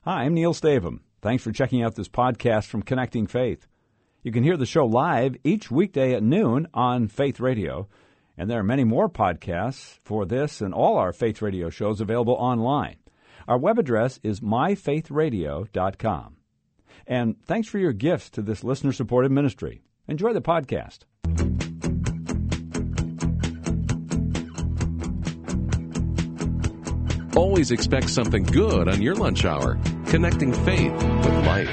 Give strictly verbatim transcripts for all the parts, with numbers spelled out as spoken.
Hi, I'm Neil Stavum. Thanks for checking out this podcast from Connecting Faith. You can hear the show live each weekday at noon on Faith Radio, and there are many more podcasts for this and all our Faith Radio shows available online. Our web address is my faith radio dot com. And thanks for your gifts to this listener-supported ministry. Enjoy the podcast. Always expect something good on your lunch hour. Connecting faith with life.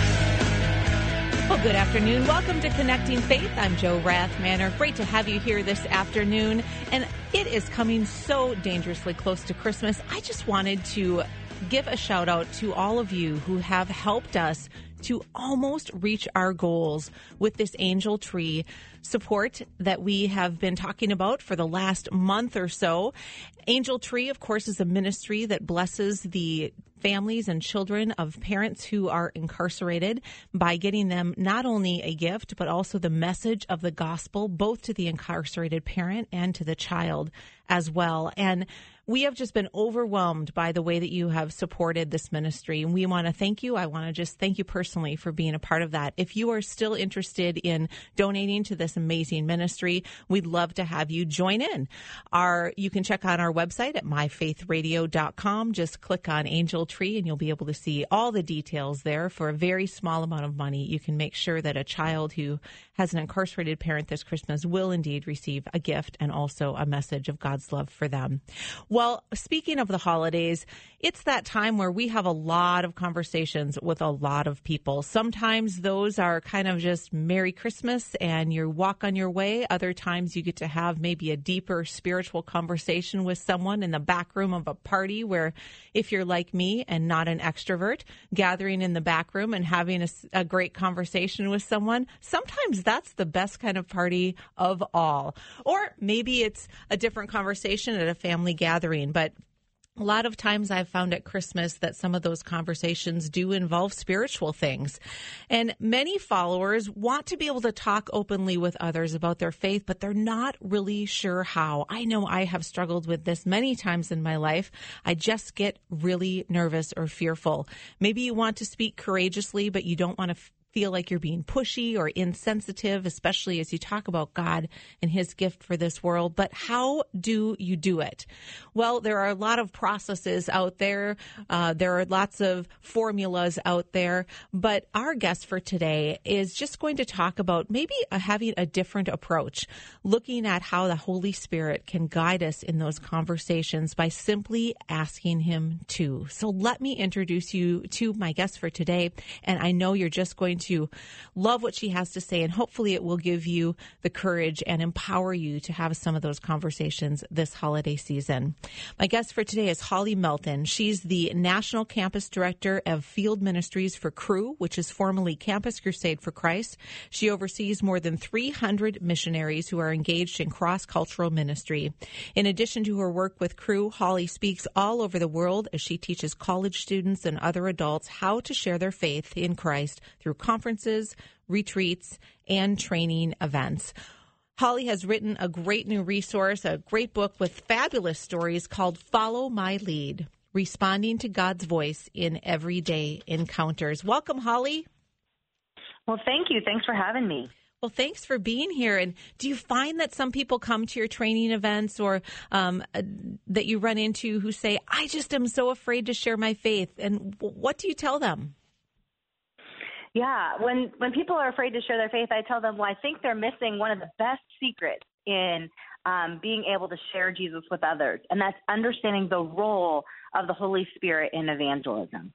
Well, good afternoon. Welcome to Connecting Faith. I'm Jo Rathmanner. Great to have you here this afternoon. And it is coming so dangerously close to Christmas. I just wanted to give a shout out to all of you who have helped us to almost reach our goals with this angel tree support that we have been talking about for the last month or so. Angel Tree, of course, is a ministry that blesses the families and children of parents who are incarcerated by getting them not only a gift, but also the message of the gospel, both to the incarcerated parent and to the child as well. And we have just been overwhelmed by the way that you have supported this ministry. And we want to thank you. I want to just thank you personally for being a part of that. If you are still interested in donating to this amazing ministry, we'd love to have you join in. Our, you can check out our website at my faith radio dot com. Just click on Angel Tree and you'll be able to see all the details there. For a very small amount of money, you can make sure that a child who has an incarcerated parent this Christmas will indeed receive a gift and also a message of God's love for them. Well, speaking of the holidays, it's that time where we have a lot of conversations with a lot of people. Sometimes those are kind of just Merry Christmas and you walk on your way. Other times you get to have maybe a deeper spiritual conversation with someone in the back room of a party where, if you're like me and not an extrovert, gathering in the back room and having a, a great conversation with someone, sometimes that's the best kind of party of all. Or maybe it's a different conversation at a family gathering. But a lot of times I've found at Christmas that some of those conversations do involve spiritual things. And many followers want to be able to talk openly with others about their faith, but they're not really sure how. I know I have struggled with this many times in my life. I just get really nervous or fearful. Maybe you want to speak courageously, but you don't want to f- feel like you're being pushy or insensitive, especially as you talk about God and his gift for this world. But how do you do it? Well, there are a lot of processes out there. Uh, there are lots of formulas out there. But our guest for today is just going to talk about maybe a, having a different approach, looking at how the Holy Spirit can guide us in those conversations by simply asking him to. So let me introduce you to my guest for today. And I know you're just going to to love what she has to say, and hopefully it will give you the courage and empower you to have some of those conversations this holiday season. My guest for today is Holly Melton. She's the National Campus Director of Field Ministries for Cru, which is formerly Campus Crusade for Christ. She oversees more than three hundred missionaries who are engaged in cross-cultural ministry. In addition to her work with Cru, Holly speaks all over the world as she teaches college students and other adults how to share their faith in Christ through conferences, retreats, and training events. Holly has written a great new resource, a great book with fabulous stories called Follow My Lead, Responding to God's Voice in Everyday Encounters. Welcome, Holly. Well, thank you. Thanks for having me. Well, thanks for being here. And do you find that some people come to your training events or um, uh, that you run into who say, I just am so afraid to share my faith? And what do you tell them? Yeah, when when people are afraid to share their faith, I tell them, well, I think they're missing one of the best secrets in um, being able to share Jesus with others, and that's understanding the role of the Holy Spirit in evangelism.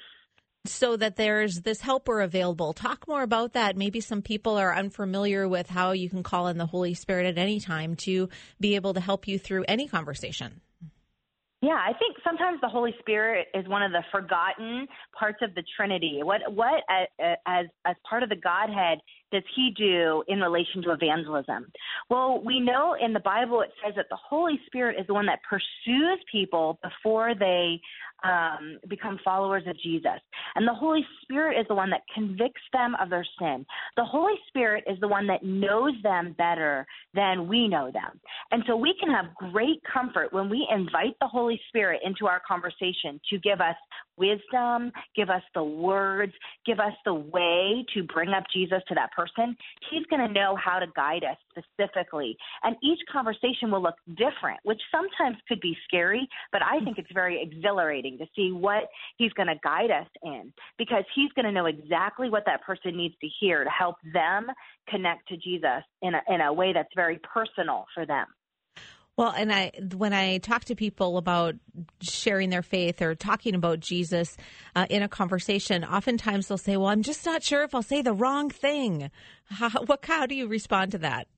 So that there's this helper available. Talk more about that. Maybe some people are unfamiliar with how you can call in the Holy Spirit at any time to be able to help you through any conversation. Yeah, I think sometimes the Holy Spirit is one of the forgotten parts of the Trinity. What what as as part of the Godhead does he do in relation to evangelism? Well, we know in the Bible it says that the Holy Spirit is the one that pursues people before they um, become followers of Jesus. And the Holy Spirit is the one that convicts them of their sin. The Holy Spirit is the one that knows them better than we know them. And so we can have great comfort when we invite the Holy Spirit into our conversation to give us wisdom, give us the words, give us the way to bring up Jesus to that person, he's going to know how to guide us specifically. And each conversation will look different, which sometimes could be scary, but I think it's very exhilarating to see what he's going to guide us in, because he's going to know exactly what that person needs to hear to help them connect to Jesus in a, in a way that's very personal for them. Well, and I, when I talk to people about sharing their faith or talking about Jesus uh, in a conversation, oftentimes they'll say, well, I'm just not sure if I'll say the wrong thing. How, what, how do you respond to that?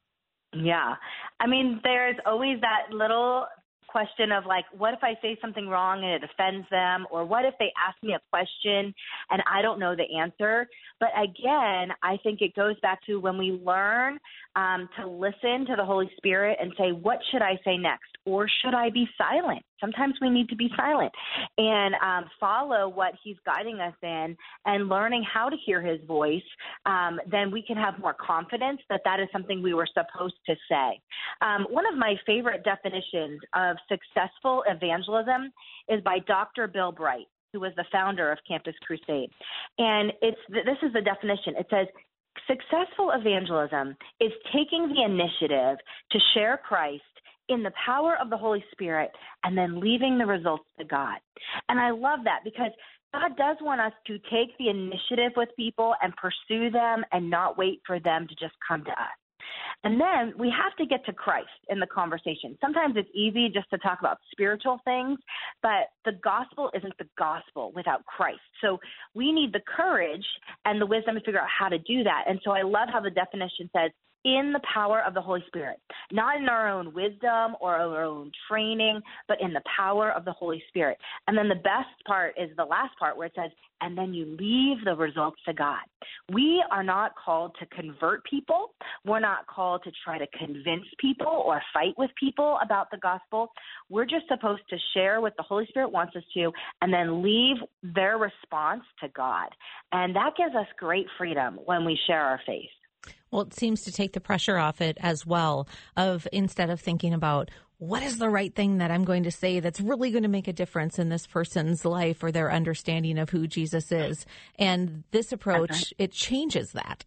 Yeah. I mean, there's always that little question of like, what if I say something wrong and it offends them? Or what if they ask me a question and I don't know the answer? But again, I think it goes back to when we learn um, to listen to the Holy Spirit and say, what should I say next? Or should I be silent? Sometimes we need to be silent and um, follow what he's guiding us in and learning how to hear his voice. Um, then we can have more confidence that that is something we were supposed to say. Um, one of my favorite definitions of successful evangelism is by Doctor Bill Bright, who was the founder of Campus Crusade. And it's this is the definition. It says, successful evangelism is taking the initiative to share Christ in the power of the Holy Spirit and then leaving the results to God. And I love that because God does want us to take the initiative with people and pursue them and not wait for them to just come to us. And then we have to get to Christ in the conversation. Sometimes it's easy just to talk about spiritual things, but the gospel isn't the gospel without Christ. So we need the courage and the wisdom to figure out how to do that. And so I love how the definition says, in the power of the Holy Spirit, not in our own wisdom or our own training, but in the power of the Holy Spirit. And then the best part is the last part where it says, and then you leave the results to God. We are not called to convert people. We're not called to try to convince people or fight with people about the gospel. We're just supposed to share what the Holy Spirit wants us to and then leave their response to God. And that gives us great freedom when we share our faith. Well, it seems to take the pressure off it as well, of instead of thinking about what is the right thing that I'm going to say that's really going to make a difference in this person's life or their understanding of who Jesus is. And this approach, right. It changes that.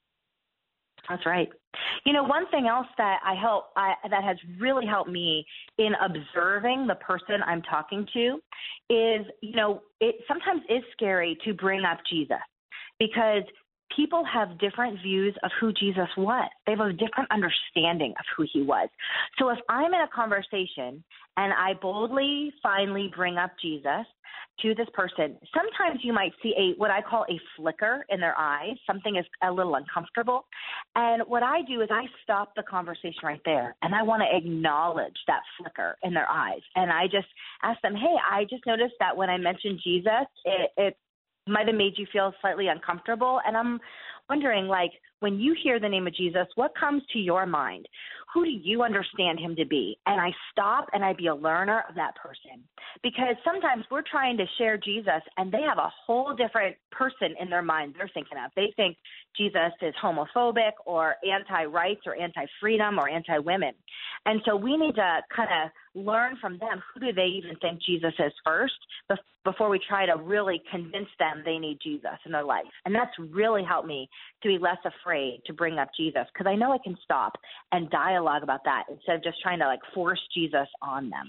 That's right. You know, one thing else that I help I, that has really helped me in observing the person I'm talking to is, you know, it sometimes is scary to bring up Jesus because people have different views of who Jesus was. They have a different understanding of who he was. So if I'm in a conversation and I boldly, finally bring up Jesus to this person, sometimes you might see a what I call a flicker in their eyes. Something is a little uncomfortable. And what I do is I stop the conversation right there, and I want to acknowledge that flicker in their eyes. And I just ask them, hey, I just noticed that when I mentioned Jesus, it, it might have made you feel slightly uncomfortable. And I'm wondering, like, when you hear the name of Jesus, what comes to your mind? Who do you understand him to be? And I stop and I be a learner of that person. Because sometimes we're trying to share Jesus and they have a whole different person in their mind they're thinking of. They think Jesus is homophobic or anti-rights or anti-freedom or anti-women. And so we need to kind of learn from them, who do they even think Jesus is first, before we try to really convince them they need Jesus in their life. And that's really helped me to be less afraid to bring up Jesus, because I know I can stop and dialogue about that instead of just trying to like force Jesus on them.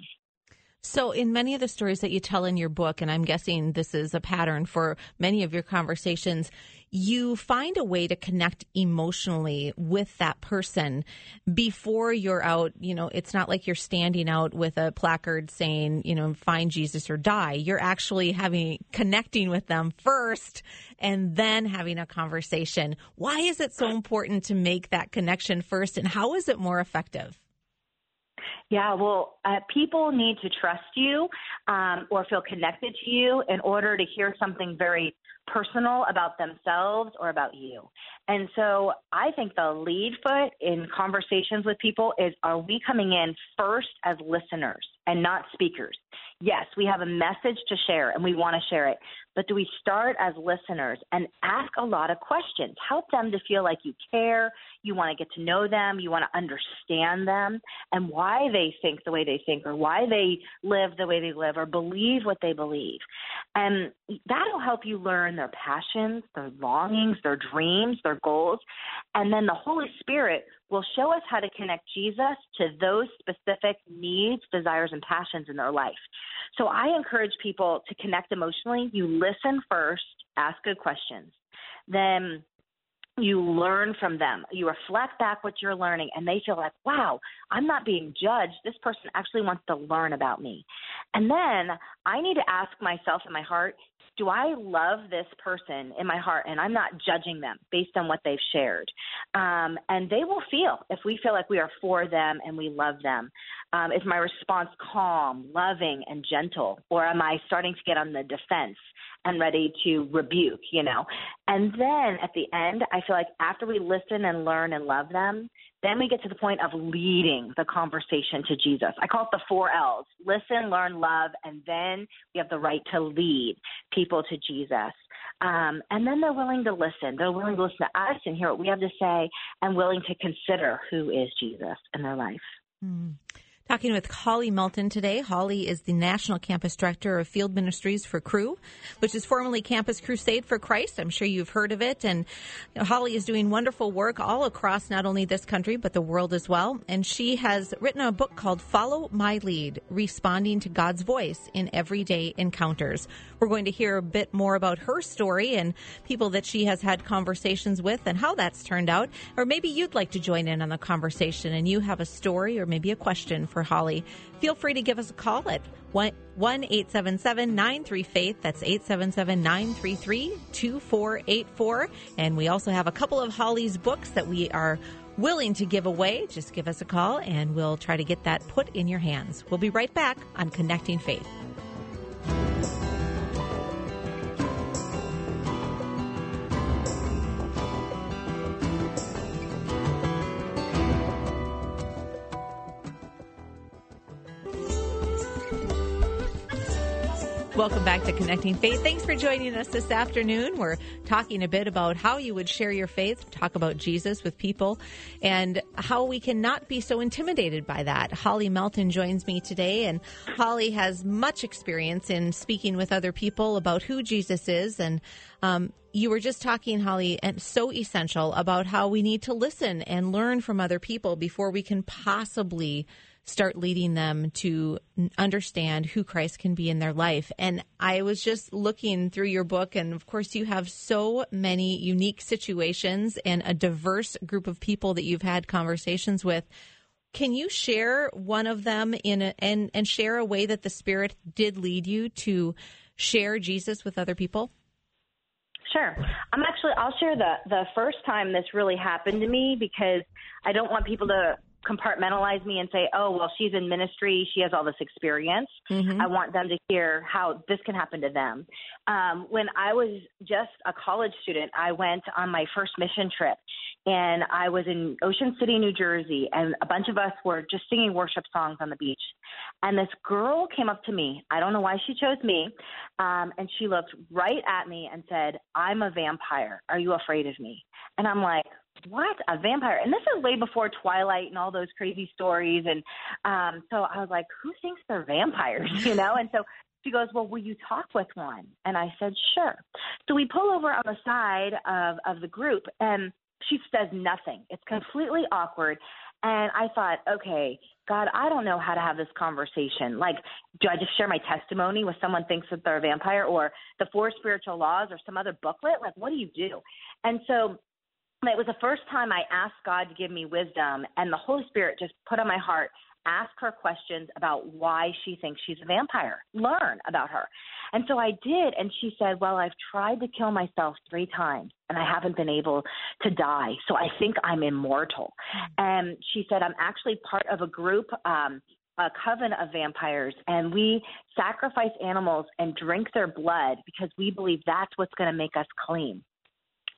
So in many of the stories that you tell in your book, and I'm guessing this is a pattern for many of your conversations, you find a way to connect emotionally with that person before you're out. You know, it's not like you're standing out with a placard saying, you know, find Jesus or die. You're actually having connecting with them first and then having a conversation. Why is it so important to make that connection first, and how is it more effective? Yeah, well, uh, people need to trust you um, or feel connected to you in order to hear something very personal about themselves or about you. And so I think the lead foot in conversations with people is, are we coming in first as listeners and not speakers? Yes, we have a message to share, and we want to share it. But do we start as listeners and ask a lot of questions? Help them to feel like you care, you want to get to know them, you want to understand them, and why they think the way they think, or why they live the way they live, or believe what they believe. And that'll help you learn their passions, their longings, their dreams, their goals. And then the Holy Spirit will show us how to connect Jesus to those specific needs, desires, and passions in their life. So I encourage people to connect emotionally. You listen first, ask good questions. Then you learn from them. You reflect back what you're learning, and they feel like, wow, I'm not being judged. This person actually wants to learn about me. And then I need to ask myself in my heart, do I love this person in my heart? And I'm not judging them based on what they've shared. Um, and they will feel, if we feel like we are for them and we love them, um, is my response calm, loving, and gentle? Or am I starting to get on the defense and ready to rebuke, you know? And then at the end, I feel like after we listen and learn and love them, then we get to the point of leading the conversation to Jesus. I call it the four L's: listen, learn, love, and then we have the right to lead people to Jesus. Um, and then they're willing to listen. They're willing to listen to us and hear what we have to say, and willing to consider who is Jesus in their life. Mm. Talking with Holly Melton today. Holly is the National Campus Director of Field Ministries for Cru, which is formerly Campus Crusade for Christ. I'm sure you've heard of it. And you know, Holly is doing wonderful work all across not only this country, but the world as well. And she has written a book called Follow My Lead, Responding to God's Voice in Everyday Encounters. We're going to hear a bit more about her story and people that she has had conversations with and how that's turned out. Or maybe you'd like to join in on the conversation and you have a story or maybe a question for Holly. Feel free to give us a call at one eight seven seven nine three faith. That's eight seven seven nine three three two four eight four. And we also have a couple of Holly's books that we are willing to give away. Just give us a call and we'll try to get that put in your hands. We'll be right back on Connecting Faith. Welcome back to Connecting Faith. Thanks for joining us this afternoon. We're talking a bit about how you would share your faith, talk about Jesus with people, and how we can not be so intimidated by that. Holly Melton joins me today, and Holly has much experience in speaking with other people about who Jesus is. And um, you were just talking, Holly, and so essential about how we need to listen and learn from other people before we can possibly start leading them to understand who Christ can be in their life. And I was just looking through your book, and of course you have so many unique situations and a diverse group of people that you've had conversations with. Can you share one of them in a, and, and share a way that the Spirit did lead you to share Jesus with other people? Sure. I'm actually, I'll share the, the first time this really happened to me, because I don't want people to compartmentalize me and say, oh, well, she's in ministry, she has all this experience. Mm-hmm. I want them to hear how this can happen to them. Um, when I was just a college student, I went on my first mission trip, and I was in Ocean City, New Jersey, and a bunch of us were just singing worship songs on the beach. And this girl came up to me. I don't know why she chose me. Um, and she looked right at me and said, I'm a vampire. Are you afraid of me? And I'm like, what? A vampire? And this is way before Twilight and all those crazy stories. And um, so I was like, who thinks they're vampires, you know? And so she goes, well, will you talk with one? And I said, sure. So we pull over on the side of, of the group, and she says nothing. It's completely awkward. And I thought, okay, God, I don't know how to have this conversation. Like, do I just share my testimony with someone thinks that they're a vampire, or the four spiritual laws, or some other booklet? Like, what do you do? And so it was the first time I asked God to give me wisdom, and the Holy Spirit just put on my heart, ask her questions about why she thinks she's a vampire. Learn about her. And so I did, and she said, well, I've tried to kill myself three times, and I haven't been able to die, so I think I'm immortal. And she said, I'm actually part of a group, um, a coven of vampires, and we sacrifice animals and drink their blood because we believe that's what's going to make us clean.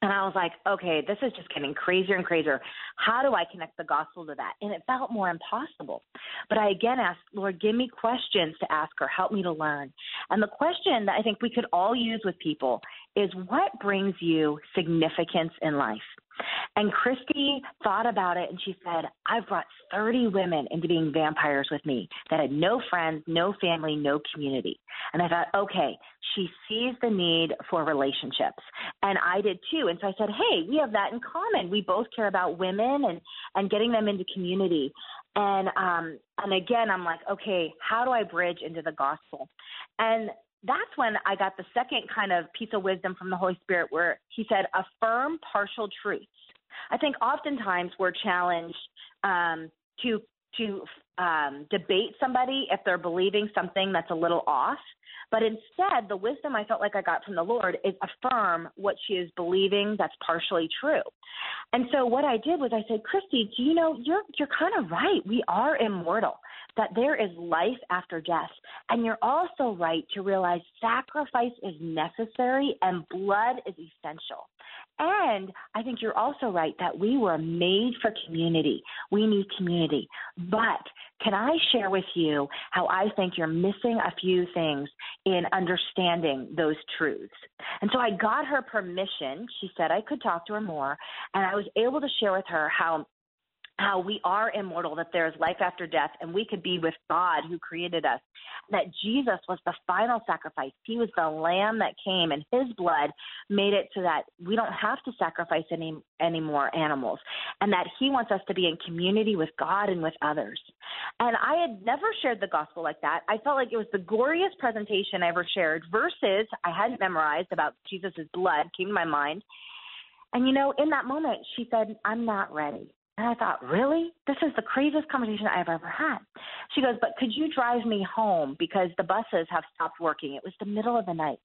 And I was like, okay, this is just getting crazier and crazier. How do I connect the gospel to that? And it felt more impossible. But I again asked, Lord, give me questions to ask her. Help me to learn. And the question that I think we could all use with people is, what brings you significance in life? And Christy thought about it, and she said, I've brought thirty women into being vampires with me that had no friends, no family, no community. And I thought, okay, she sees the need for relationships. And I did too. And so I said, hey, we have that in common. We both care about women and, and getting them into community. And um, and again, I'm like, okay, how do I bridge into the gospel? And that's when I got the second kind of piece of wisdom from the Holy Spirit, where he said, affirm partial truths. I think oftentimes we're challenged um, to to um, debate somebody if they're believing something that's a little off. But instead, the wisdom I felt like I got from the Lord is affirm what she is believing that's partially true. And so what I did was I said, Christy, do you know, you're you're kind of right. We are immortal, that there is life after death. And you're also right to realize sacrifice is necessary and blood is essential. And I think you're also right that we were made for community. We need community. But can I share with you how I think you're missing a few things in understanding those truths? And so I got her permission. She said I could talk to her more, and I was able to share with her how how we are immortal, that there's life after death, and we could be with God who created us, that Jesus was the final sacrifice. He was the lamb that came, and his blood made it so that we don't have to sacrifice any, any more animals, and that he wants us to be in community with God and with others. And I had never shared the gospel like that. I felt like it was the goriest presentation I ever shared. Verses I hadn't memorized about Jesus' blood came to my mind. And, you know, in that moment, she said, I'm not ready. And I thought, really? This is the craziest conversation I've ever had. She goes, but could you drive me home because the buses have stopped working? It was the middle of the night.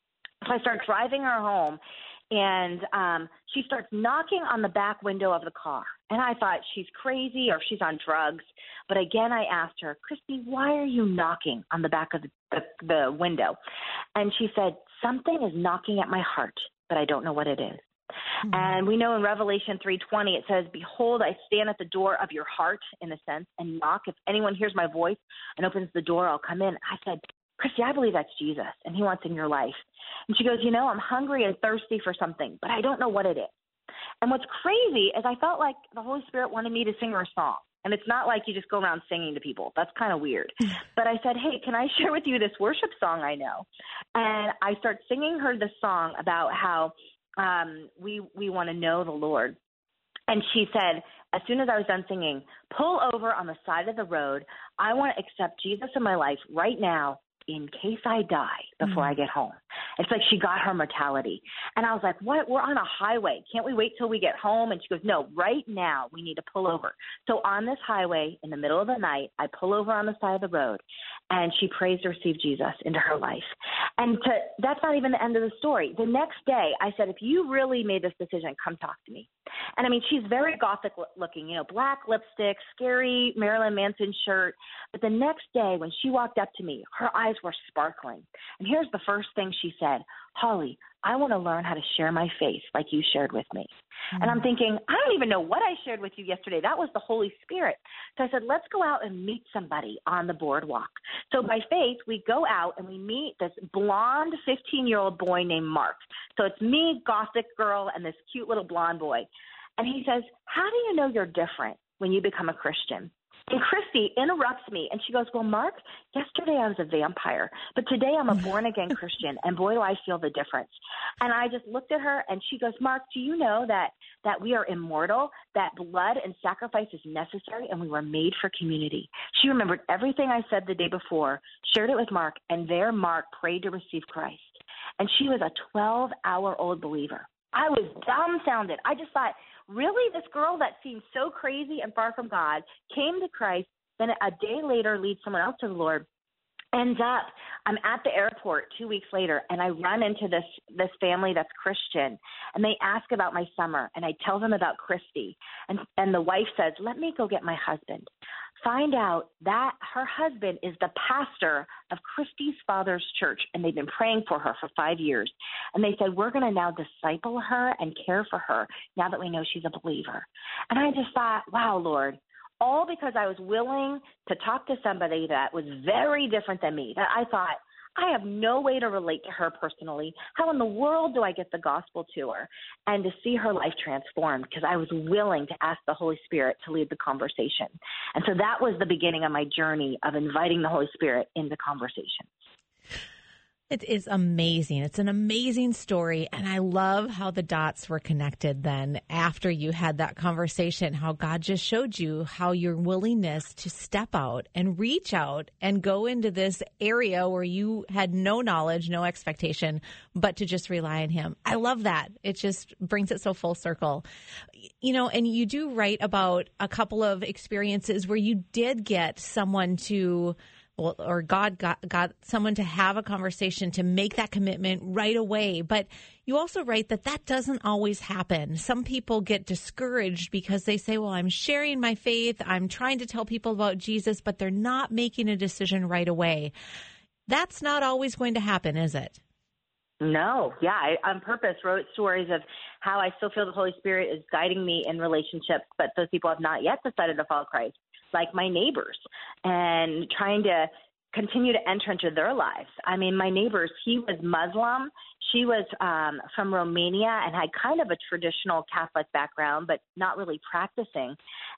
So I start driving her home, and um, she starts knocking on the back window of the car. And I thought she's crazy or she's on drugs. But again, I asked her, Christy, why are you knocking on the back of the, the, the window? And she said, something is knocking at my heart, but I don't know what it is. Mm-hmm. And we know in Revelation three twenty, it says, behold, I stand at the door of your heart, in a sense, and knock. If anyone hears my voice and opens the door, I'll come in. I said, Christy, I believe that's Jesus, and he wants in your life. And she goes, you know, I'm hungry and thirsty for something, but I don't know what it is. And what's crazy is I felt like the Holy Spirit wanted me to sing her a song. And it's not like you just go around singing to people. That's kind of weird. But I said, hey, can I share with you this worship song I know? And I start singing her this song about how Um, we we want to know the Lord. And she said, as soon as I was done singing, pull over on the side of the road. I want to accept Jesus in my life right now in case I die before mm-hmm. I get home. It's like she got her mortality. And I was like, what? We're on a highway. Can't we wait till we get home? And she goes, no, right now we need to pull over. So on this highway in the middle of the night, I pull over on the side of the road, and she prays to receive Jesus into her life. And to, that's not even the end of the story. The next day, I said, if you really made this decision, come talk to me. And I mean, she's very gothic looking, you know, black lipstick, scary Marilyn Manson shirt. But the next day when she walked up to me, her eyes were sparkling. And here's the first thing she said, Holly, I want to learn how to share my faith like you shared with me. Mm-hmm. And I'm thinking, I don't even know what I shared with you yesterday. That was the Holy Spirit. So I said, let's go out and meet somebody on the boardwalk. So by faith, we go out and we meet this blonde fifteen-year-old boy named Mark. So it's me, gothic girl, and this cute little blonde boy. And he says, how do you know you're different when you become a Christian? And Christy interrupts me, and she goes, well, Mark, yesterday I was a vampire, but today I'm a born-again Christian, and boy, do I feel the difference. And I just looked at her, and she goes, Mark, do you know that, that we are immortal, that blood and sacrifice is necessary, and we were made for community? She remembered everything I said the day before, shared it with Mark, and there Mark prayed to receive Christ. And she was a twelve-hour-old believer. I was dumbfounded. I just thought, really, this girl that seemed so crazy and far from God came to Christ, then a day later leads someone else to the Lord. Ends up, I'm at the airport two weeks later, and I run into this this family that's Christian, and they ask about my summer, and I tell them about Christy, and and the wife says, "Let me go get my husband." Find out that her husband is the pastor of Christy's father's church, and they've been praying for her for five years. And they said, "We're going to now disciple her and care for her now that we know she's a believer." And I just thought, wow, Lord. All because I was willing to talk to somebody that was very different than me, that I thought, I have no way to relate to her personally. How in the world do I get the gospel to her? And to see her life transformed, because I was willing to ask the Holy Spirit to lead the conversation. And so that was the beginning of my journey of inviting the Holy Spirit into conversation. It is amazing. It's an amazing story. And I love how the dots were connected then after you had that conversation, how God just showed you how your willingness to step out and reach out and go into this area where you had no knowledge, no expectation, but to just rely on him. I love that. It just brings it so full circle. You know, and you do write about a couple of experiences where you did get someone to Well, or God got, got someone to have a conversation to make that commitment right away. But you also write that that doesn't always happen. Some people get discouraged because they say, well, I'm sharing my faith. I'm trying to tell people about Jesus, but they're not making a decision right away. That's not always going to happen, is it? No. Yeah. I on purpose wrote stories of how I still feel the Holy Spirit is guiding me in relationships, but those people have not yet decided to follow Christ, like my neighbors, and trying to continue to enter into their lives. I mean, my neighbors, he was Muslim. She was um, from Romania and had kind of a traditional Catholic background, but not really practicing.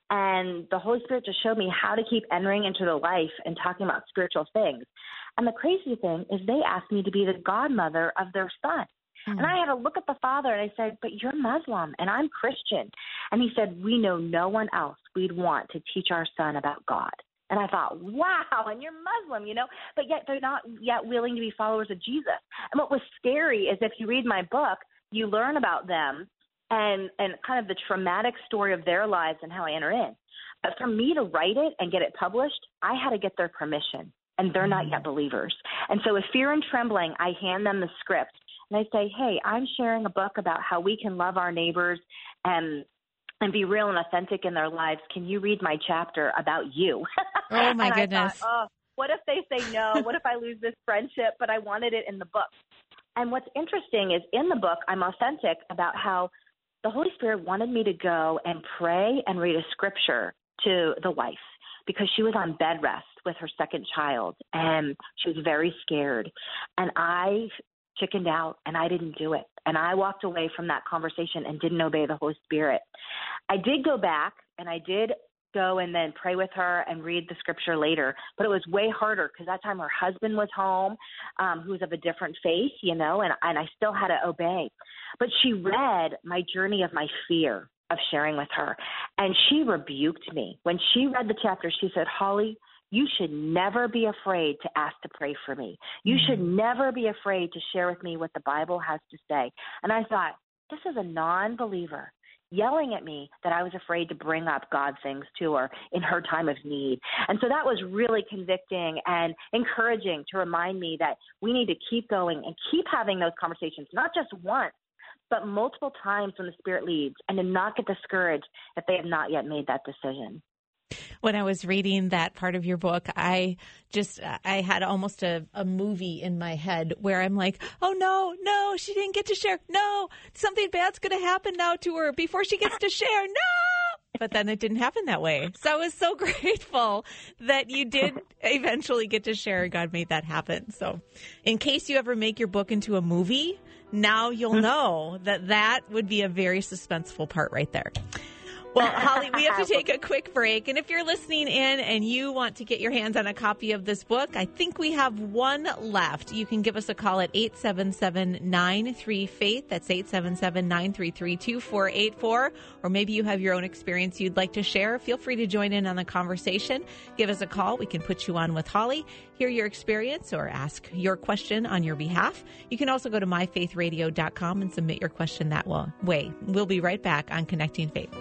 And the Holy Spirit just showed me how to keep entering into their life and talking about spiritual things. And the crazy thing is they asked me to be the godmother of their son. Mm-hmm. And I had to look at the father and I said, but you're Muslim and I'm Christian. And he said, we know no one else we'd want to teach our son about God. And I thought, wow, and you're Muslim, you know, but yet they're not yet willing to be followers of Jesus. And what was scary is if you read my book, you learn about them and, and kind of the traumatic story of their lives and how I enter in. But for me to write it and get it published, I had to get their permission, and they're not yet believers. And so with fear and trembling, I hand them the script. And I say, hey, I'm sharing a book about how we can love our neighbors and and be real and authentic in their lives. Can you read my chapter about you? Oh, my and goodness. I thought, oh, what if they say no? What if I lose this friendship? But I wanted it in the book. And what's interesting is in the book, I'm authentic about how the Holy Spirit wanted me to go and pray and read a scripture to the wife because she was on bed rest with her second child, and she was very scared. And I chickened out, and I didn't do it. And I walked away from that conversation and didn't obey the Holy Spirit. I did go back, and I did go and then pray with her and read the scripture later. But it was way harder because that time her husband was home, um, who was of a different faith, you know, and, and I still had to obey. But she read my journey of my fear of sharing with her, and she rebuked me. When she read the chapter, she said, Holly, you should never be afraid to ask to pray for me. You mm-hmm. should never be afraid to share with me what the Bible has to say. And I thought, this is a non-believer yelling at me that I was afraid to bring up God things to her in her time of need. And so that was really convicting and encouraging to remind me that we need to keep going and keep having those conversations, not just once, but multiple times when the Spirit leads, and to not get discouraged if they have not yet made that decision. When I was reading that part of your book, I just, I had almost a, a movie in my head where I'm like, oh, no, no, she didn't get to share. No, something bad's going to happen now to her before she gets to share. No. But then it didn't happen that way. So I was so grateful that you did eventually get to share, and God made that happen. So in case you ever make your book into a movie, now you'll know that that would be a very suspenseful part right there. Well, Holly, we have to take a quick break. And if you're listening in and you want to get your hands on a copy of this book, I think we have one left. You can give us a call at eight seven seven, nine three, faith. That's eight seven seven, nine three three, two four eight four. Or maybe you have your own experience you'd like to share. Feel free to join in on the conversation. Give us a call. We can put you on with Holly, hear your experience, or ask your question on your behalf. You can also go to my faith radio dot com and submit your question that way. We'll be right back on Connecting Faith.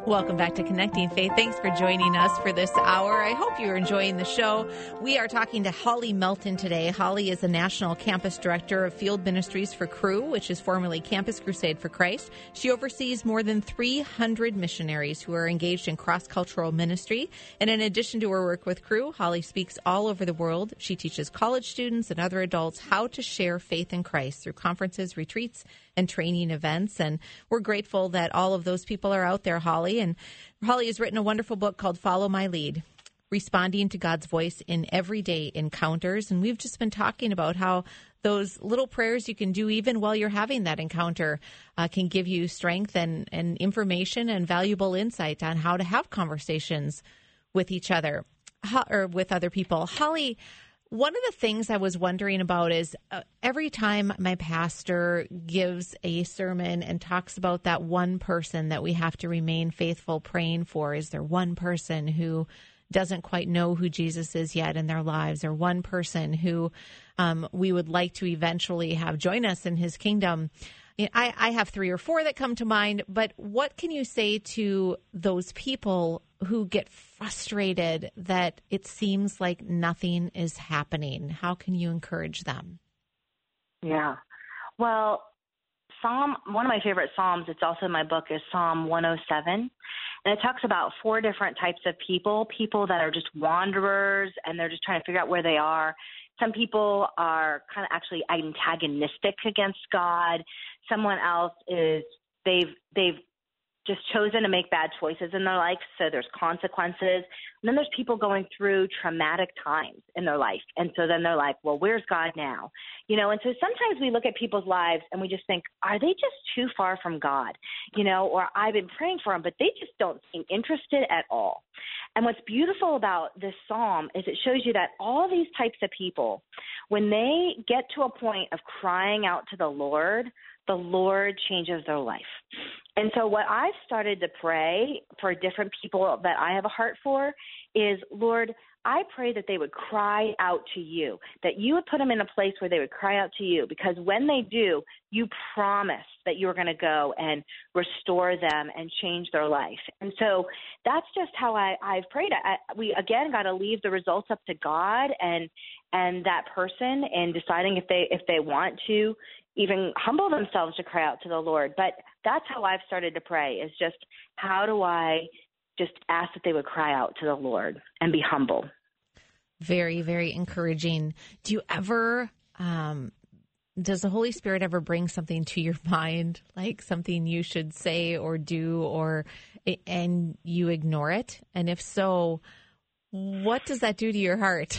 Welcome back to Connecting Faith. Thanks for joining us for this hour. I hope you're enjoying the show. We are talking to Holly Melton today. Holly is the National Campus Director of Field Ministries for Cru, which is formerly Campus Crusade for Christ. She oversees more than three hundred missionaries who are engaged in cross-cultural ministry. And in addition to her work with Cru, Holly speaks all over the world. She teaches college students and other adults how to share faith in Christ through conferences, retreats, and training events. And we're grateful that all of those people are out there, Holly. And Holly has written a wonderful book called Follow My Lead, Responding to God's Voice in Everyday Encounters. And we've just been talking about how those little prayers you can do even while you're having that encounter uh, can give you strength and, and information and valuable insight on how to have conversations with each other ho- or with other people. Holly, one of the things I was wondering about is uh, every time my pastor gives a sermon and talks about that one person that we have to remain faithful praying for, is there one person who doesn't quite know who Jesus is yet in their lives, or one person who um, we would like to eventually have join us in his kingdom? I, I have three or four that come to mind, but what can you say to those people who get frustrated that it seems like nothing is happening? How can you encourage them? Yeah. Well, Psalm, one of my favorite Psalms, it's also in my book, is Psalm one oh seven. And it talks about four different types of people, people that are just wanderers and they're just trying to figure out where they are. Some people are kind of actually antagonistic against God. Someone else is they've they've just chosen to make bad choices in their life, so there's consequences. And then there's people going through traumatic times in their life. And so then they're like, well, where's God now? You know, and so sometimes we look at people's lives and we just think, are they just too far from God? You know, or I've been praying for them, but they just don't seem interested at all. And what's beautiful about this psalm is it shows you that all these types of people, when they get to a point of crying out to the Lord, the Lord changes their life. And so what I've started to pray for different people that I have a heart for is, Lord, I pray that they would cry out to you, that you would put them in a place where they would cry out to you, because when they do, you promise that you're going to go and restore them and change their life. And so that's just how I, I've prayed. I, we, again, got to leave the results up to God and and that person and deciding if they if they want to even humble themselves to cry out to the Lord. But that's how I've started to pray, is just how do I just ask that they would cry out to the Lord and be humble. Very, very encouraging. Do you ever, um, does the Holy Spirit ever bring something to your mind, like something you should say or do, or and you ignore it? And if so, what does that do to your heart?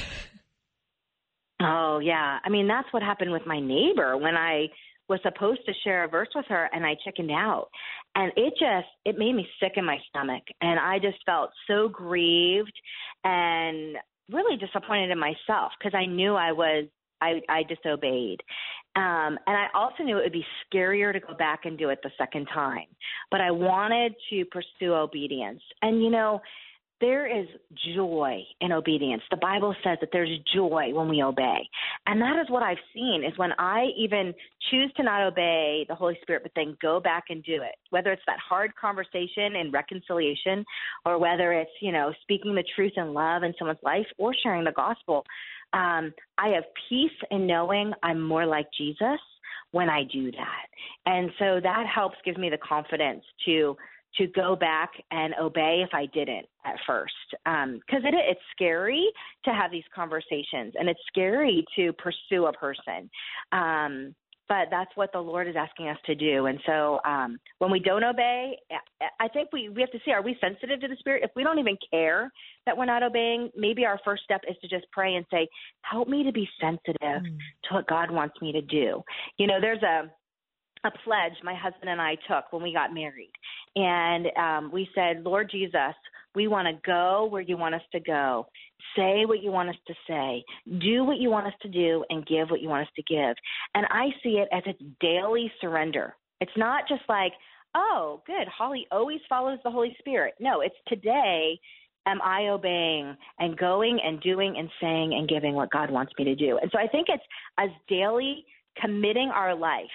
Oh, yeah. I mean, that's what happened with my neighbor when I was supposed to share a verse with her and I chickened out. And it just, it made me sick in my stomach. And I just felt so grieved and really disappointed in myself, because I knew I was, I, I disobeyed. Um, and I also knew it would be scarier to go back and do it the second time. But I wanted to pursue obedience. And, you know, there is joy in obedience. The Bible says that there's joy when we obey. And that is what I've seen, is when I even choose to not obey the Holy Spirit, but then go back and do it, whether it's that hard conversation and reconciliation, or whether it's, you know, speaking the truth in love in someone's life, or sharing the gospel. Um, I have peace in knowing I'm more like Jesus when I do that. And so that helps give me the confidence to to go back and obey if I didn't at first. Um, 'cause it, it's scary to have these conversations, and it's scary to pursue a person. Um, but that's what the Lord is asking us to do. And so um, when we don't obey, I think we, we have to see, are we sensitive to the Spirit? If we don't even care that we're not obeying, maybe our first step is to just pray and say, help me to be sensitive mm. to what God wants me to do. You know, there's a, a pledge my husband and I took when we got married. And um, we said, Lord Jesus, we want to go where you want us to go, say what you want us to say, do what you want us to do, and give what you want us to give. And I see it as a daily surrender. It's not just like, oh, good, Holly always follows the Holy Spirit. No, it's today, am I obeying and going and doing and saying and giving what God wants me to do? And so I think it's as daily committing our life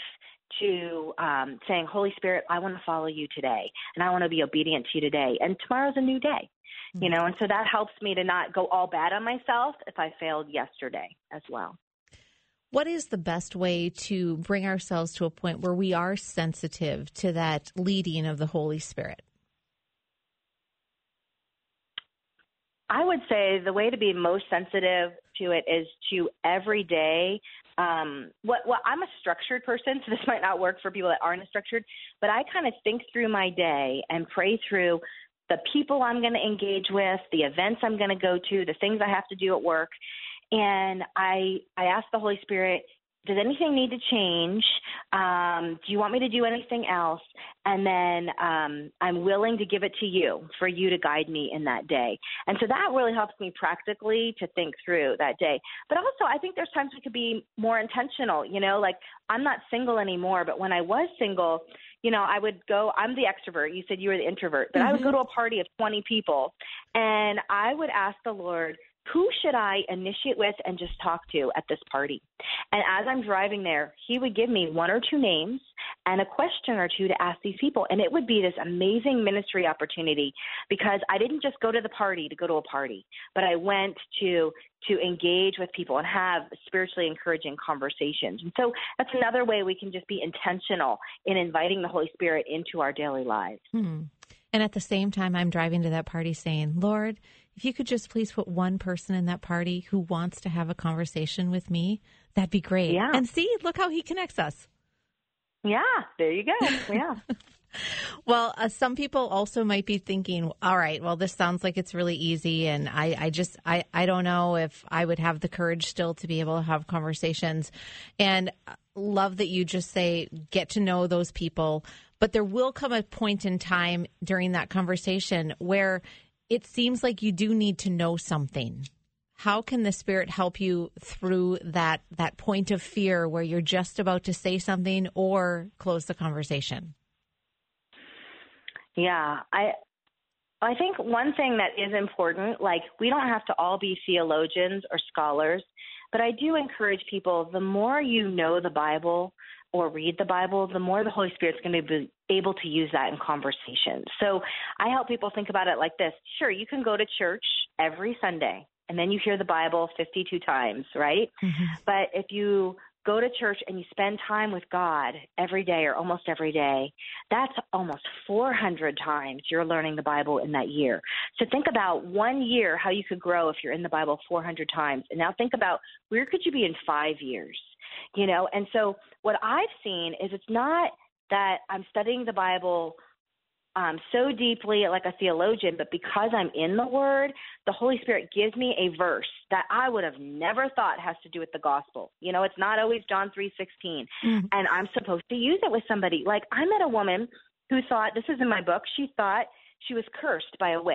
to um, saying, Holy Spirit, I want to follow you today, and I want to be obedient to you today. And tomorrow's a new day, mm-hmm. you know, and so that helps me to not go all bad on myself if I failed yesterday as well. What is the best way to bring ourselves to a point where we are sensitive to that leading of the Holy Spirit? I would say the way to be most sensitive to it is to every day. Um, what, what I'm a structured person, so this might not work for people that aren't structured, but I kind of think through my day and pray through the people I'm going to engage with, the events I'm going to go to, the things I have to do at work. And I I ask the Holy Spirit, does anything need to change? Um, do you want me to do anything else? And then um, I'm willing to give it to you for you to guide me in that day. And so that really helps me practically to think through that day. But also, I think there's times we could be more intentional. You know, like I'm not single anymore, but when I was single, you know, I would go, I'm the extrovert. You said you were the introvert, but mm-hmm. I would go to a party of twenty people, and I would ask the Lord, who should I initiate with and just talk to at this party? And as I'm driving there, he would give me one or two names and a question or two to ask these people. And it would be this amazing ministry opportunity because I didn't just go to the party to go to a party, but I went to to engage with people and have spiritually encouraging conversations. And so that's another way we can just be intentional in inviting the Holy Spirit into our daily lives. Hmm. And at the same time, I'm driving to that party saying, Lord, if you could just please put one person in that party who wants to have a conversation with me, that'd be great. Yeah. And see, look how he connects us. Yeah, there you go. Yeah. Well, uh, some people also might be thinking, all right, well, this sounds like it's really easy. And I, I just, I, I don't know if I would have the courage still to be able to have conversations. And love that you just say, get to know those people. But there will come a point in time during that conversation where it seems like you do need to know something. How can the Spirit help you through that that point of fear where you're just about to say something or close the conversation? Yeah, I I think one thing that is important, like we don't have to all be theologians or scholars, but I do encourage people, the more you know the Bible or read the Bible, the more the Holy Spirit's going to be able to use that in conversations. So I help people think about it like this. Sure, you can go to church every Sunday, and then you hear the Bible fifty-two times, right? Mm-hmm. But if you go to church and you spend time with God every day or almost every day, that's almost four hundred times you're learning the Bible in that year. So think about one year, how you could grow if you're in the Bible four hundred times. And now think about where could you be in five years? You know, and so what I've seen is it's not that I'm studying the Bible um, so deeply like a theologian, but because I'm in the Word, the Holy Spirit gives me a verse that I would have never thought has to do with the gospel. You know, it's not always John three sixteen, mm-hmm. and I'm supposed to use it with somebody. Like I met a woman who thought, this is in my book, she thought she was cursed by a witch.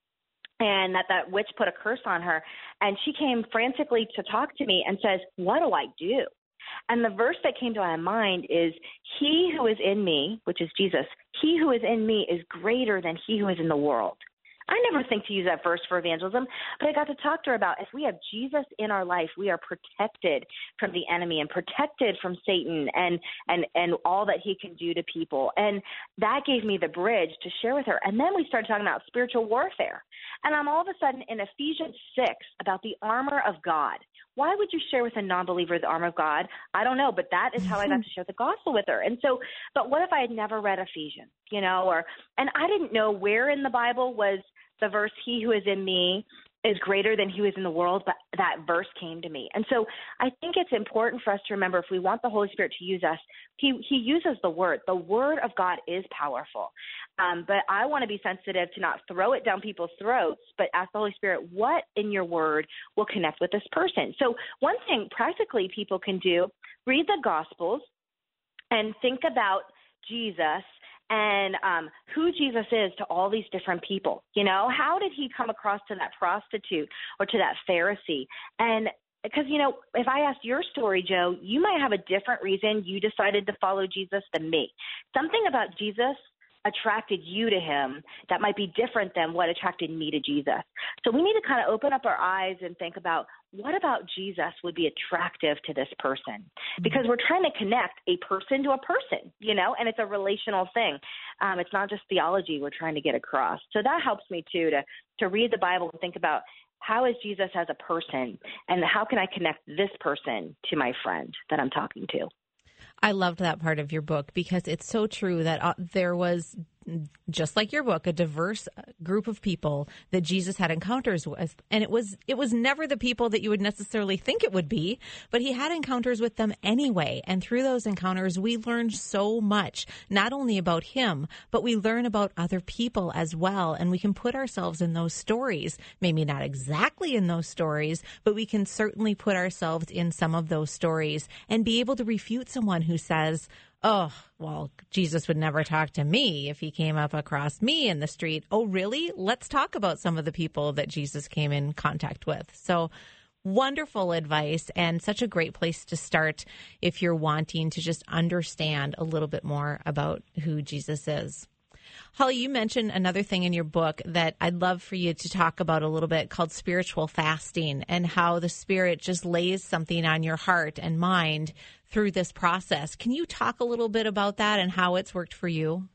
And that that witch put a curse on her. And she came frantically to talk to me and says, what do I do? And the verse that came to my mind is, he who is in me, which is Jesus, he who is in me is greater than he who is in the world. I never think to use that verse for evangelism, but I got to talk to her about if we have Jesus in our life, we are protected from the enemy and protected from Satan and and and all that he can do to people. And that gave me the bridge to share with her. And then we started talking about spiritual warfare. And I'm all of a sudden in Ephesians six about the armor of God. Why would you share with a non-believer the armor of God? I don't know, but that is how I got to share the gospel with her. And so, but what if I had never read Ephesians, you know, or, and I didn't know where in the Bible was the verse, he who is in me is greater than he who is in the world, but that verse came to me. And so I think it's important for us to remember, if we want the Holy Spirit to use us, he, he uses the word. The word of God is powerful. Um, but I want to be sensitive to not throw it down people's throats, but ask the Holy Spirit, what in your word will connect with this person? So one thing practically people can do, read the Gospels and think about Jesus and um, who Jesus is to all these different people. You know, how did he come across to that prostitute or to that Pharisee? And because, you know, if I asked your story, Joe, you might have a different reason you decided to follow Jesus than me. Something about Jesus attracted you to him that might be different than what attracted me to Jesus. So we need to kind of open up our eyes and think about, what about Jesus would be attractive to this person? Because we're trying to connect a person to a person, you know, and it's a relational thing. Um, it's not just theology we're trying to get across. So that helps me, too, to, to read the Bible and think about, how is Jesus as a person, and how can I connect this person to my friend that I'm talking to? I loved that part of your book, because it's so true that uh, there was, just like your book, a diverse group of people that Jesus had encounters with. And it was it was never the people that you would necessarily think it would be, but he had encounters with them anyway. And through those encounters, we learn so much, not only about him, but we learn about other people as well. And we can put ourselves in those stories, maybe not exactly in those stories, but we can certainly put ourselves in some of those stories and be able to refute someone who says, oh, well, Jesus would never talk to me if he came up across me in the street. Oh, really? Let's talk about some of the people that Jesus came in contact with. So wonderful advice, and such a great place to start if you're wanting to just understand a little bit more about who Jesus is. Holly, you mentioned another thing in your book that I'd love for you to talk about a little bit, called spiritual fasting, and how the Spirit just lays something on your heart and mind through this process. Can you talk a little bit about that and how it's worked for you?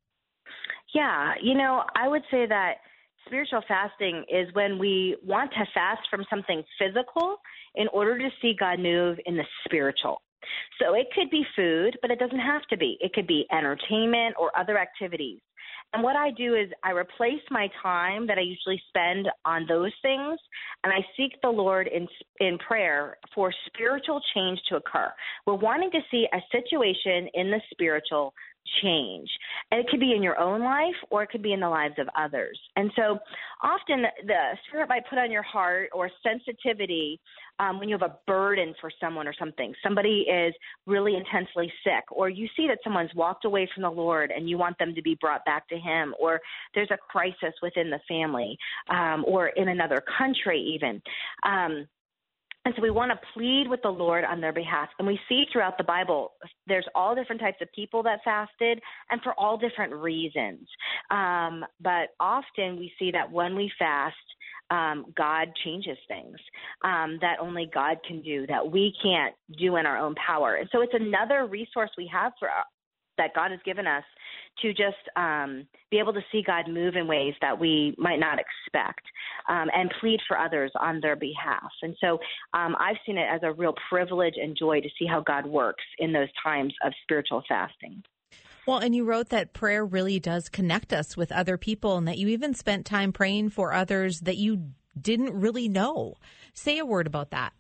Yeah, you know, I would say that spiritual fasting is when we want to fast from something physical in order to see God move in the spiritual. So it could be food, but it doesn't have to be. It could be entertainment or other activities. And what I do is I replace my time that I usually spend on those things, and I seek the Lord in in prayer for spiritual change to occur. We're wanting to see a situation in the spiritual change. And it could be in your own life, or it could be in the lives of others. And so often the Spirit might put on your heart or sensitivity um, when you have a burden for someone or something. Somebody is really intensely sick, or you see that someone's walked away from the Lord and you want them to be brought back to him, or there's a crisis within the family um, or in another country even. Um, And so we want to plead with the Lord on their behalf. And we see throughout the Bible, there's all different types of people that fasted, and for all different reasons. Um, but often we see that when we fast, um, God changes things um, that only God can do, that we can't do in our own power. And so it's another resource we have for that God has given us to just um, be able to see God move in ways that we might not expect, um, and plead for others on their behalf. And so um, I've seen it as a real privilege and joy to see how God works in those times of spiritual fasting. Well, and you wrote that prayer really does connect us with other people, and that you even spent time praying for others that you didn't really know. Say a word about that.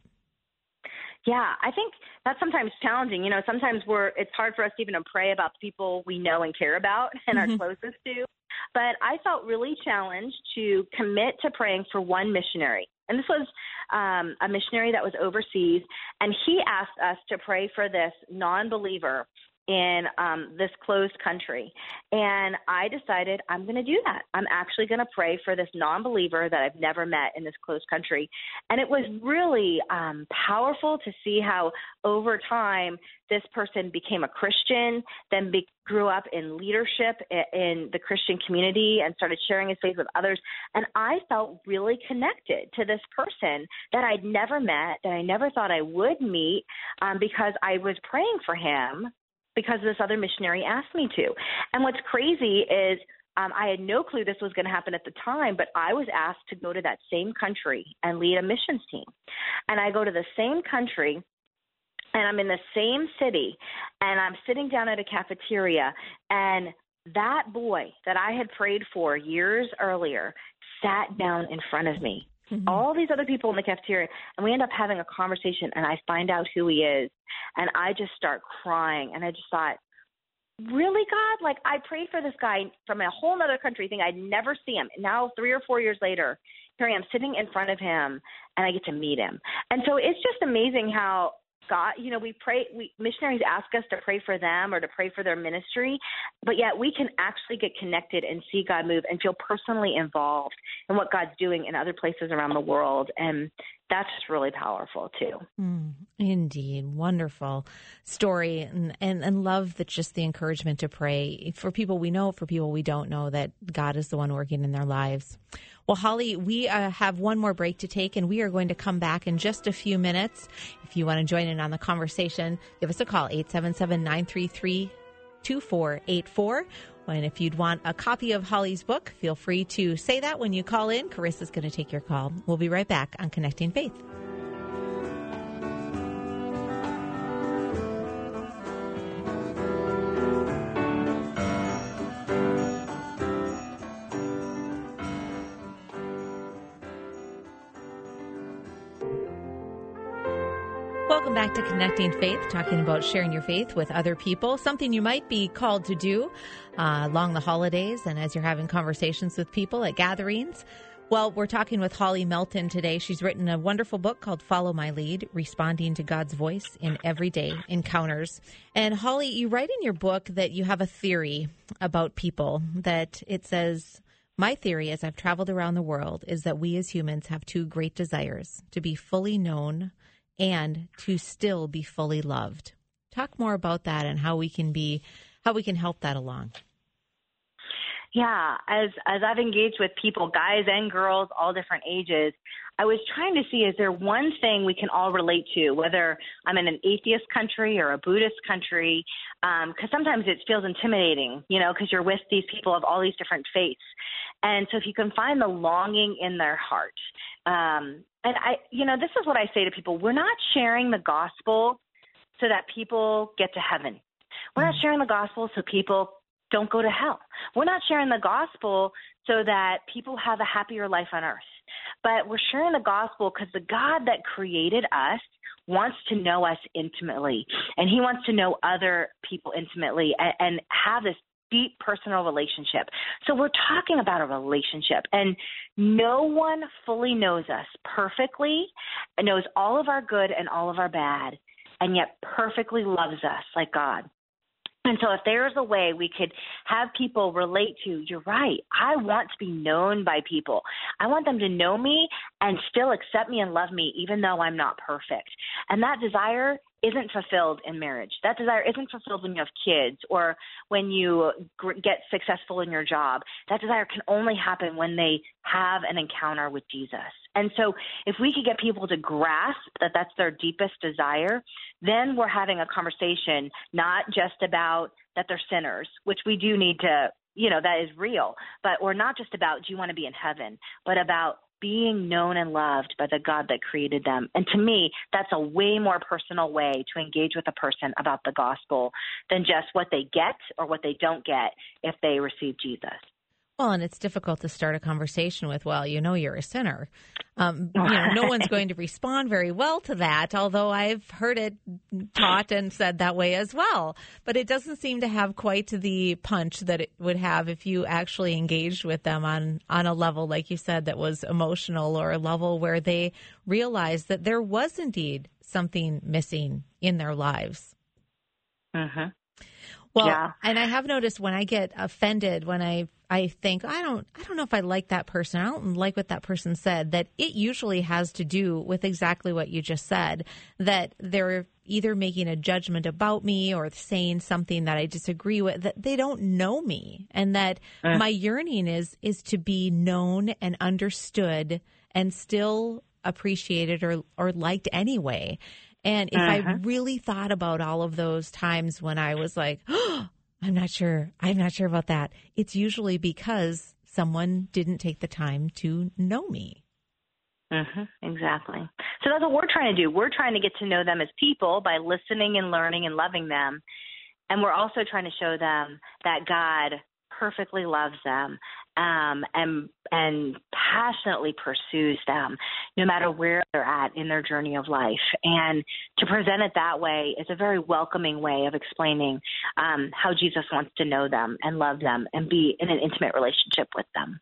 Yeah, I think that's sometimes challenging. You know, sometimes we're it's hard for us to even to pray about the people we know and care about and mm-hmm. are closest to. But I felt really challenged to commit to praying for one missionary. And this was um, a missionary that was overseas, and he asked us to pray for this non-believer in um, this closed country. And I decided I'm going to do that. I'm actually going to pray for this non-believer that I've never met in this closed country. And it was really um, powerful to see how over time this person became a Christian, then be- grew up in leadership in the Christian community and started sharing his faith with others. And I felt really connected to this person that I'd never met, that I never thought I would meet, um, because I was praying for him because this other missionary asked me to. And what's crazy is um, I had no clue this was going to happen at the time, but I was asked to go to that same country and lead a missions team. And I go to the same country, and I'm in the same city, and I'm sitting down at a cafeteria, and that boy that I had prayed for years earlier sat down in front of me. Mm-hmm. All these other people in the cafeteria, and we end up having a conversation, and I find out who he is, and I just start crying, and I just thought, really, God? Like, I prayed for this guy from a whole other country, thinking I'd never see him. And now, three or four years later, here I am sitting in front of him, and I get to meet him. And so it's just amazing how God, you know, we pray, we missionaries ask us to pray for them or to pray for their ministry, but yet we can actually get connected and see God move and feel personally involved in what God's doing in other places around the world. And that's really powerful too. Mm, indeed. Wonderful story, and, and, and love that just the encouragement to pray for people we know, for people we don't know, that God is the one working in their lives. Well, Holly, we uh, have one more break to take, and we are going to come back in just a few minutes. If you want to join in on the conversation, give us a call, eight seven seven, nine three three, two four eight four. And if you'd want a copy of Holly's book, feel free to say that when you call in. Carissa's going to take your call. We'll be right back on Connecting Faith. Welcome back to Connecting Faith, talking about sharing your faith with other people, something you might be called to do uh, along the holidays and as you're having conversations with people at gatherings. Well, we're talking with Holly Melton today. She's written a wonderful book called Follow My Lead, Responding to God's Voice in Everyday Encounters. And Holly, you write in your book that you have a theory about people, that it says, my theory as I've traveled around the world is that we as humans have two great desires: to be fully known and to still be fully loved. Talk more about that and how we can be, how we can help that along. Yeah, as as I've engaged with people, guys and girls, all different ages, I was trying to see, is there one thing we can all relate to, whether I'm in an atheist country or a Buddhist country, because um, sometimes it feels intimidating, you know, because you're with these people of all these different faiths. And so if you can find the longing in their heart, um, and I, you know, this is what I say to people: we're not sharing the gospel so that people get to heaven. We're not sharing the gospel so people don't go to hell. We're not sharing the gospel so that people have a happier life on earth. But we're sharing the gospel because the God that created us wants to know us intimately, and he wants to know other people intimately and, and have this deep personal relationship. So we're talking about a relationship, and no one fully knows us perfectly and knows all of our good and all of our bad, and yet perfectly loves us like God. And so if there's a way we could have people relate to, you're right, I want to be known by people. I want them to know me and still accept me and love me even though I'm not perfect. And that desire isn't fulfilled in marriage. That desire isn't fulfilled when you have kids or when you get successful in your job. That desire can only happen when they have an encounter with Jesus. And so if we could get people to grasp that that's their deepest desire, then we're having a conversation not just about that they're sinners, which we do need to, you know, that is real, but we're not just about, do you want to be in heaven, but about being known and loved by the God that created them. And to me, that's a way more personal way to engage with a person about the gospel than just what they get or what they don't get if they receive Jesus. Well, and it's difficult to start a conversation with, well, you know, you're a sinner. Um, you know, no one's going to respond very well to that, although I've heard it taught and said that way as well. But it doesn't seem to have quite the punch that it would have if you actually engaged with them on, on a level, like you said, that was emotional, or a level where they realized that there was indeed something missing in their lives. Mm-hmm. Well, yeah. And I have noticed when I get offended, when I I think, I don't I don't know if I like that person, I don't like what that person said, that it usually has to do with exactly what you just said, that they're either making a judgment about me or saying something that I disagree with, that they don't know me, and that uh. my yearning is is to be known and understood and still appreciated or, or liked anyway. And if uh-huh. I really thought about all of those times when I was like, oh, I'm not sure, I'm not sure about that, it's usually because someone didn't take the time to know me. Mm-hmm, exactly. So that's what we're trying to do. We're trying to get to know them as people by listening and learning and loving them. And we're also trying to show them that God perfectly loves them um, and and passionately pursues them no matter where they're at in their journey of life. And to present it that way is a very welcoming way of explaining um, how Jesus wants to know them and love them and be in an intimate relationship with them.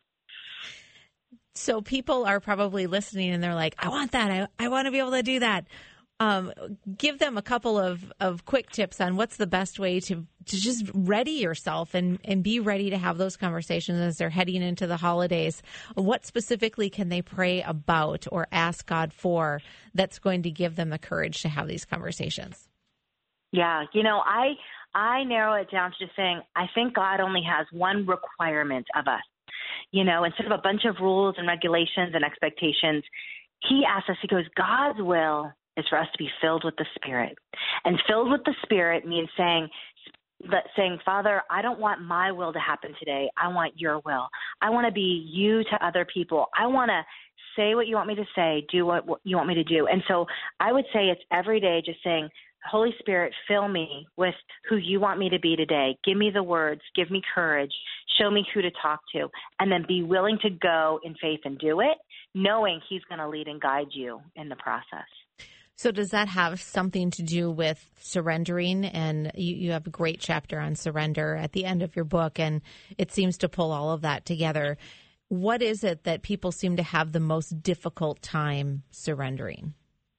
So people are probably listening and they're like, I want that. I, I want to be able to do that. um, give them a couple of, of quick tips on what's the best way to, to just ready yourself and, and be ready to have those conversations as they're heading into the holidays. What specifically can they pray about or ask God for that's going to give them the courage to have these conversations? Yeah, you know, I I narrow it down to just saying, I think God only has one requirement of us. You know, instead of a bunch of rules and regulations and expectations, he asks us, he goes, God's will is for us to be filled with the Spirit. And filled with the Spirit means saying, saying, Father, I don't want my will to happen today. I want your will. I want to be you to other people. I want to say what you want me to say, do what, what you want me to do. And so I would say it's every day just saying, Holy Spirit, fill me with who you want me to be today. Give me the words, give me courage, show me who to talk to, and then be willing to go in faith and do it, knowing he's going to lead and guide you in the process. So does that have something to do with surrendering? And you, you have a great chapter on surrender at the end of your book, and it seems to pull all of that together. What is it that people seem to have the most difficult time surrendering?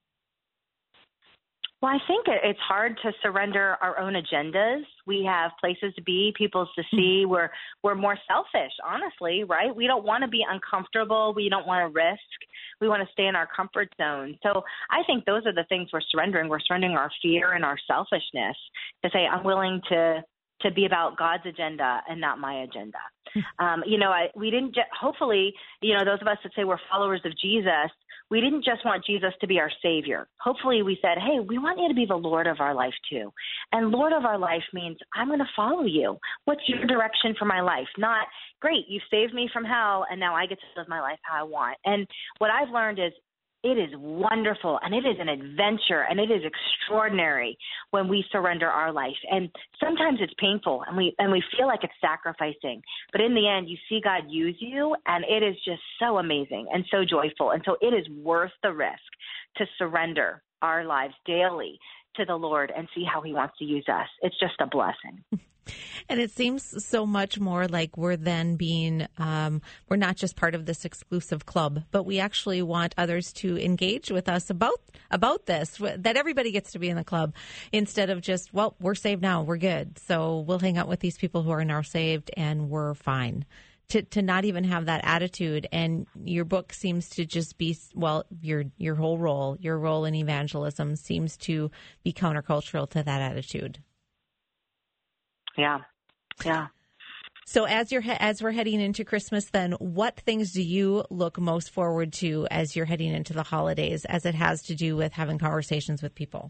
Well, I think it's hard to surrender our own agendas. We have places to be, people to see. We're we're more selfish, honestly, right? We don't want to be uncomfortable. We don't want to risk. We want to stay in our comfort zone. So I think those are the things we're surrendering. We're surrendering our fear and our selfishness to say, I'm willing to to be about God's agenda and not my agenda. Um, you know, I, we didn't just, hopefully, you know, those of us that say we're followers of Jesus, we didn't just want Jesus to be our Savior. Hopefully we said, hey, we want you to be the Lord of our life too. And Lord of our life means I'm going to follow you. What's your direction for my life? Not, great, you saved me from hell, and now I get to live my life how I want. And what I've learned is it is wonderful, and it is an adventure, and it is extraordinary when we surrender our life. And sometimes it's painful, and we and we feel like it's sacrificing. But in the end, you see God use you, and it is just so amazing and so joyful. And so it is worth the risk to surrender our lives daily to the Lord and see how he wants to use us. It's just a blessing. And it seems so much more like we're then being, um, we're not just part of this exclusive club, but we actually want others to engage with us about about this, that everybody gets to be in the club instead of just, well, we're saved now, we're good. So we'll hang out with these people who are now saved and we're fine. To to not even have that attitude. And your book seems to just be, well, your your whole role, your role in evangelism seems to be countercultural to that attitude. Yeah, yeah. So as you're as we're heading into Christmas, then what things do you look most forward to as you're heading into the holidays, as it has to do with having conversations with people?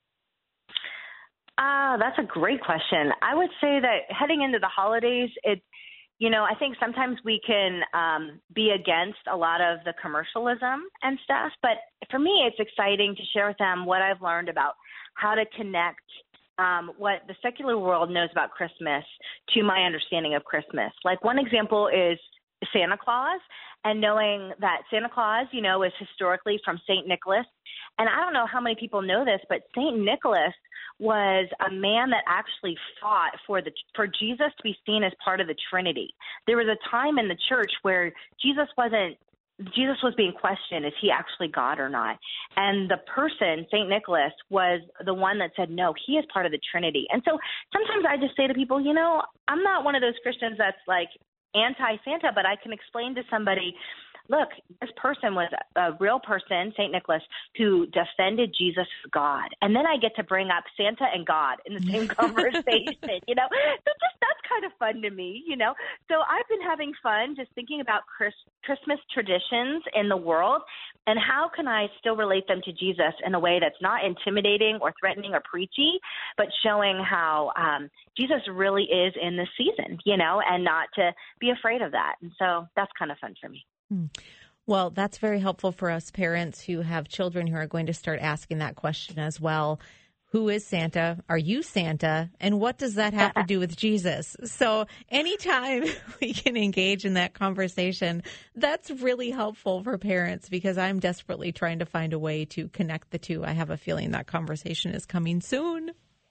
Ah, uh, that's a great question. I would say that heading into the holidays, it, you know, I think sometimes we can um, be against a lot of the commercialism and stuff, but for me, it's exciting to share with them what I've learned about how to connect Um, what the secular world knows about Christmas to my understanding of Christmas. Like one example is Santa Claus, and knowing that Santa Claus, you know, is historically from Saint Nicholas. And I don't know how many people know this, but Saint Nicholas was a man that actually fought for the for Jesus to be seen as part of the Trinity. There was a time in the church where Jesus wasn't Jesus was being questioned, is he actually God or not? And the person, Saint Nicholas, was the one that said, no, he is part of the Trinity. And so sometimes I just say to people, you know, I'm not one of those Christians that's like anti-Santa, but I can explain to somebody, look, this person was a real person, Saint Nicholas, who defended Jesus as God. And then I get to bring up Santa and God in the same conversation, you know? So just that's kind of fun to me, you know? So I've been having fun just thinking about Chris, Christmas traditions in the world and how can I still relate them to Jesus in a way that's not intimidating or threatening or preachy, but showing how um, Jesus really is in this season, you know, and not to be afraid of that. And so that's kind of fun for me. Well, that's very helpful for us parents who have children who are going to start asking that question as well. Who is Santa? Are you Santa? And what does that have to do with Jesus? So anytime we can engage in that conversation, that's really helpful for parents because I'm desperately trying to find a way to connect the two. I have a feeling that conversation is coming soon.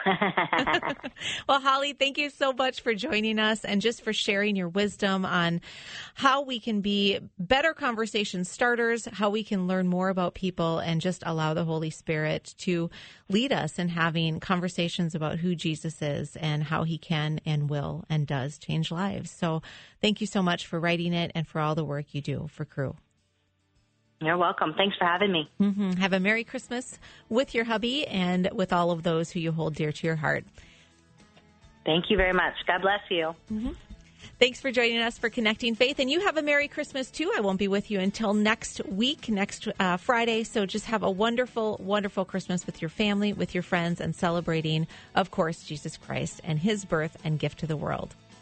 Well, Holly, thank you so much for joining us and just for sharing your wisdom on how we can be better conversation starters, how we can learn more about people, and just allow the Holy Spirit to lead us in having conversations about who Jesus is and how he can and will and does change lives. So thank you so much for writing it and for all the work you do for Cru. You're welcome. Thanks for having me. Mm-hmm. Have a Merry Christmas with your hubby and with all of those who you hold dear to your heart. Thank you very much. God bless you. Mm-hmm. Thanks for joining us for Connecting Faith. And you have a Merry Christmas, too. I won't be with you until next week, next uh, Friday. So just have a wonderful, wonderful Christmas with your family, with your friends, and celebrating, of course, Jesus Christ and his birth and gift to the world.